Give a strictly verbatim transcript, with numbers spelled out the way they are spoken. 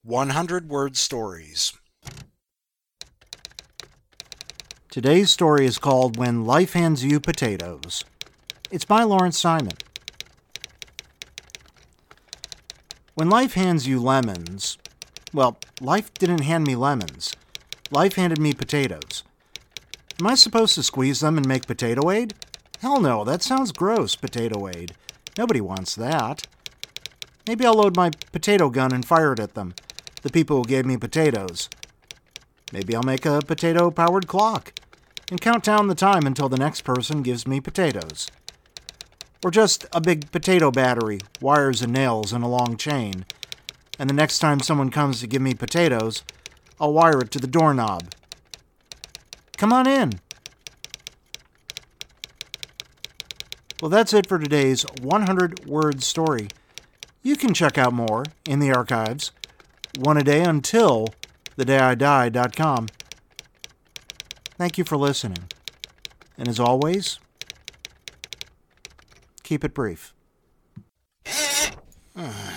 one hundred word stories. Today's story is called When Life Hands You Potatoes. It's by Lawrence Simon. When life hands you lemons, well, life didn't hand me lemons. Life handed me potatoes. Am I supposed to squeeze them and make potato-aid? Hell no, that sounds gross, potato-aid. Nobody wants that. Maybe I'll load my potato gun and fire it at them, the people who gave me potatoes. Maybe I'll make a potato-powered clock and count down the time until the next person gives me potatoes. Or just a big potato battery, wires and nails in a long chain, and the next time someone comes to give me potatoes, I'll wire it to the doorknob. Come on in. Well, that's it for today's one hundred word story. You can check out more in the archives, one a day until the day I die dot com. Thank you for listening. And as always, keep it brief.